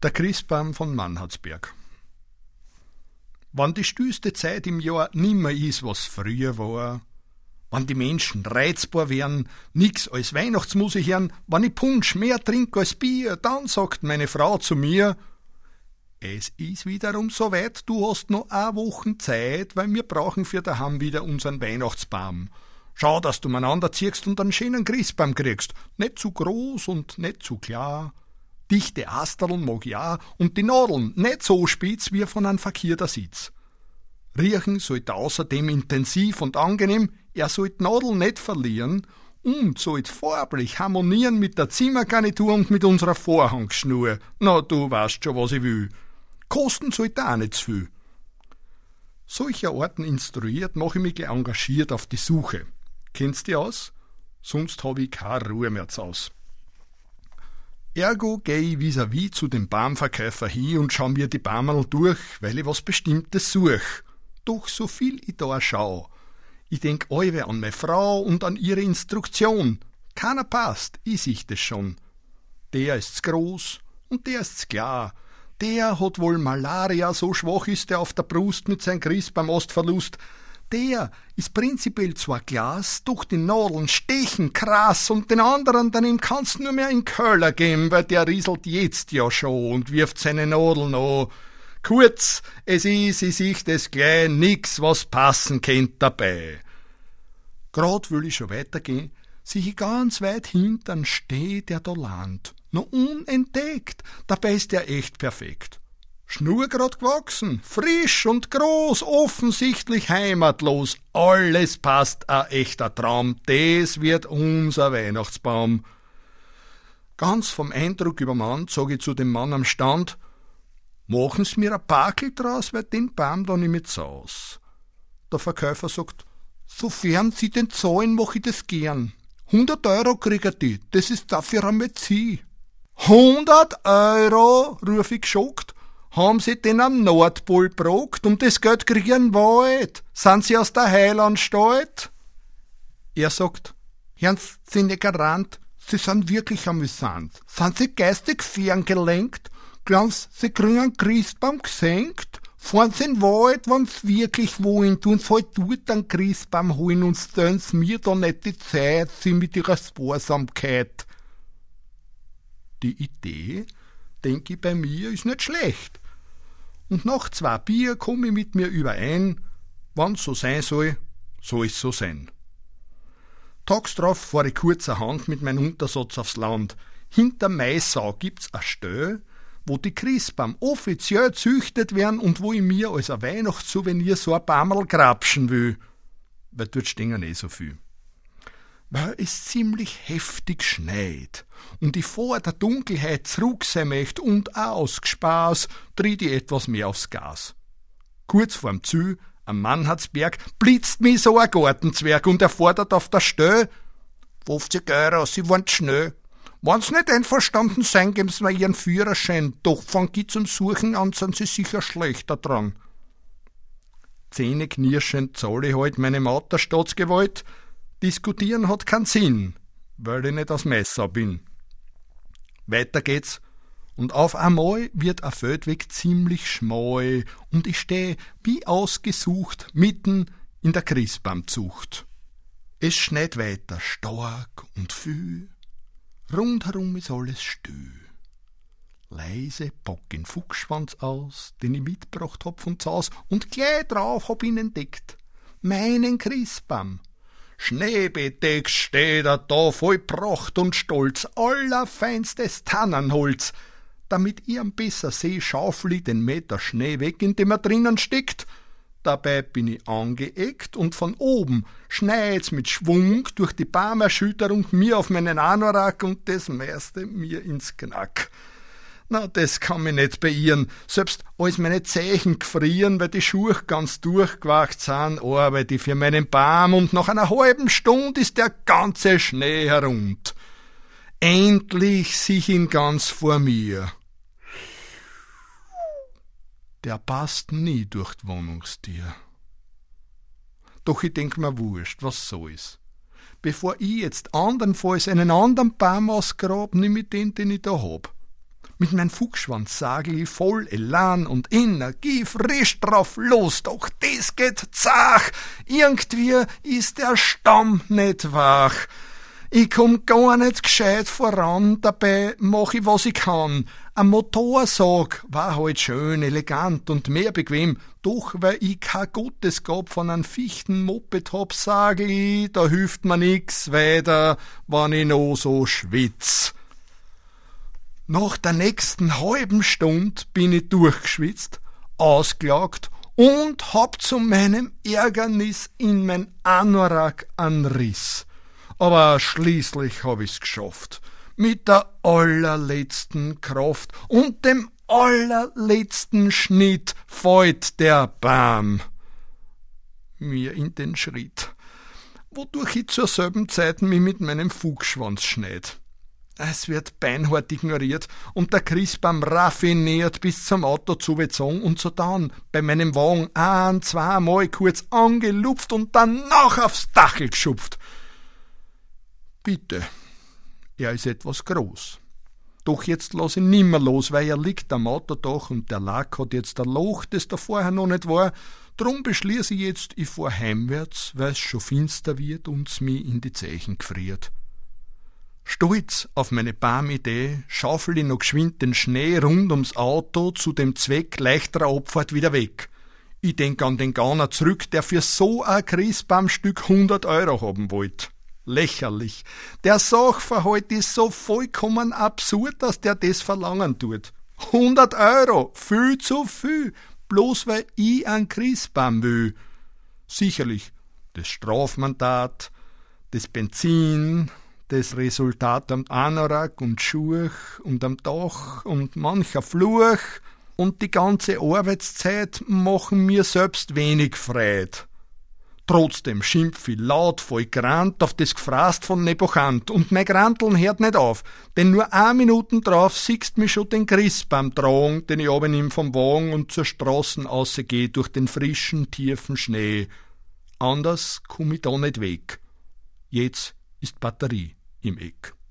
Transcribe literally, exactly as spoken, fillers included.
Der Christbaum von Mannhardsberg. Wann die stillste Zeit im Jahr nimmer is, was früher war, wann die Menschen reizbar werden, nix als Weihnachtsmusik hören, wann ich Punsch mehr trink als Bier, dann sagt meine Frau zu mir: Es is wiederum so weit, du hast noch a Wochen Zeit, weil wir brauchen für daheim wieder unseren Weihnachtsbaum. Schau, dass du miteinander ziehst und einen schönen Christbaum kriegst, nicht zu groß und nicht zu klar. Dichte Asterln mag ja und die Nadeln nicht so spitz wie von einem verkehrter Sitz. Riechen sollte außerdem intensiv und angenehm, er sollte Nadeln nicht verlieren und sollte farblich harmonieren mit der Zimmergarnitur und mit unserer Vorhangschnur. Na, du weißt schon, was ich will. Kosten sollte auch nicht zu viel. Solcher Orten instruiert mache ich mich gleich engagiert auf die Suche. Kennst du aus? Sonst habe ich keine Ruhe mehr zu Haus. Ergo geh ich vis-à-vis zu dem Baumverkäufer hin und schau mir die Baumerl durch, weil ich was Bestimmtes such. Doch so viel ich da schau, ich denk allwe an meine Frau und an ihre Instruktion. Keiner passt, ich sicht es schon. Der ist's groß und der ist's klar. Der hat wohl Malaria, so schwach ist er auf der Brust mit seinem Christbaum Ostverlust. Der ist prinzipiell zwar Glas, doch die Nadeln stechen krass und den anderen daneben kannst nur mehr in Köller geben, weil der rieselt jetzt ja schon und wirft seine Nadeln an. Kurz, es is, ich sicht es gleich, nix, was passen kennt dabei. Grad will ich schon weitergehen, sieh ich ganz weit hintern steht der da Land, noch unentdeckt, dabei ist er echt perfekt. Schnurgrad gewachsen, frisch und groß, offensichtlich heimatlos, alles passt, a echter Traum, das wird unser Weihnachtsbaum. Ganz vom Eindruck übermannt, sag ich zu dem Mann am Stand: Machen's mir a Bakel draus, weil den Baum da nicht mehr zaus. Der Verkäufer sagt: Sofern Sie den zahlen, mach ich das gern. Hundert Euro krieg ich die, das ist dafür einmal Sie. Hundert Euro, ruf ich geschockt. Haben Sie den am Nordpol gebracht, um das Geld krieg ich einen Wald? Sind Sie aus der Heilanstalt? Er sagt: Herrn Sie nicht Garant, Sie sind wirklich amüsant. Sind Sie geistig ferngelenkt? Glauben Sie, Sie kriegen einen Christbaum geschenkt? Fahren Sie in den Wald, wenn Sie wirklich wollen, tun Sie halt dort einen Christbaum holen und stellen Sie mir da nicht die Zeit, Sie mit Ihrer Sparsamkeit. Die Idee, denke ich, bei mir ist nicht schlecht. Und nach zwei Bier komme ich mit mir überein, wann's so sein soll, soll es so sein. Tags drauf fahr ich kurzerhand mit meinem Untersatz aufs Land. Hinter Maisau gibt's a Stell, wo die Christbaum offiziell züchtet werden und wo ich mir als ein Weihnachtssouvenir so ein Baumerl grapschen will. Weil dort stehen eh so viel. Weil es ziemlich heftig schneit und ich vor der Dunkelheit zurück sein möchte und auch ausgespaß, tritt ich etwas mehr aufs Gas. Kurz vorm Ziel, am Mannhardsberg, blitzt mich so ein Gartenzwerg und er fordert auf der Stelle: fünfzig Euro, Sie waren schnell. Wenn Sie nicht einverstanden sein, geben Sie mir Ihren Führerschein, doch fang ich zum Suchen an, sind Sie sicher schlechter dran. Zähneknirschend zahle ich halt meine Maut der Staatsgewalt. Diskutieren hat keinen Sinn, weil ich nicht aus Messau bin. Weiter geht's, und auf einmal wird ein Feldweg ziemlich schmal und ich stehe wie ausgesucht mitten in der Christbaumzucht. Es schneit weiter stark und viel, rundherum ist alles still. Leise pack den Fuchsschwanz aus, den ich mitgebracht hab von Zaus, und gleich drauf hab ihn entdeckt, meinen Christbaum. Schneebedeckt steht er da, voll Pracht und Stolz, allerfeinstes Tannenholz. Damit ich am besser seh, schaufel ich den Meter Schnee weg, in dem er drinnen steckt. Dabei bin ich angeeckt und von oben schneit's mit Schwung durch die Baumerschütterung mir auf meinen Anorak und das meiste mir ins Knack. Na, das kann mich nicht beirren, selbst als meine Zeichen gefrieren, weil die Schuhe ganz durchgewacht sind, arbeite ich für meinen Baum und nach einer halben Stunde ist der ganze Schnee herund. Endlich sieh ich ihn ganz vor mir. Der passt nie durch die Wohnungstür. Doch ich denk mir wurscht, was soll's. Bevor ich jetzt andernfalls einen anderen Baum ausgrab, nimm ich den, den ich da hab. Mit mein Fuchsschwanz sagel ich voll Elan und Energie frisch drauf los, doch das geht zach. Irgendwie ist der Stamm nicht wach. Ich komm gar nicht gescheit voran, dabei mach ich, was ich kann. Ein Motorsag war halt schön, elegant und mehr bequem, doch weil ich kein Gottesgab von einem Fichtenmoped hab, sag ich, da hilft mir nix weiter, wenn ich noch so schwitz. Nach der nächsten halben Stunde bin ich durchgeschwitzt, ausgelaugt und hab zu meinem Ärgernis in mein Anorak einen Riss. Aber schließlich hab ich's geschafft. Mit der allerletzten Kraft und dem allerletzten Schnitt fällt der Baum mir in den Schritt, wodurch ich zur selben Zeit mich mit meinem Fuchsschwanz schneid. Es wird beinhart ignoriert und der Christbaum raffiniert bis zum Auto zugezogen und so dann bei meinem Wagen ein-, zweimal kurz angelupft und dann noch aufs Dachel geschupft. Bitte, er ist etwas groß. Doch jetzt lass ihn nimmer los, weil er liegt am Autodach und der Lack hat jetzt ein Loch, das da vorher noch nicht war. Drum beschließe ich jetzt, ich fahr heimwärts, weil's schon finster wird und's mich in die Zeichen gefriert. Stolz auf meine Baumidee schaufel ich noch geschwind den Schnee rund ums Auto zu dem Zweck leichterer Abfahrt wieder weg. Ich denk an den Gauner zurück, der für so ein Christbaumstück hundert Euro haben wollt. Lächerlich. Der Sachverhalt ist so vollkommen absurd, dass der das verlangen tut. hundert Euro, viel zu viel, bloß weil ich einen Christbaum will. Sicherlich, das Strafmandat, das Benzin, das Resultat am Anorak und Schuch und am Dach und mancher Fluch und die ganze Arbeitszeit machen mir selbst wenig Freude. Trotzdem schimpf ich laut voll Grant auf das Gefraßt von Nebuchand und mein Granteln hört nicht auf, denn nur ein Minuten drauf siehst mich schon den Christbaum tragen, den ich abnehm vom Wagen und zur Straßen ausgeh durch den frischen, tiefen Schnee. Anders komm ich da nicht weg. Jetzt ist Batterie im Eck.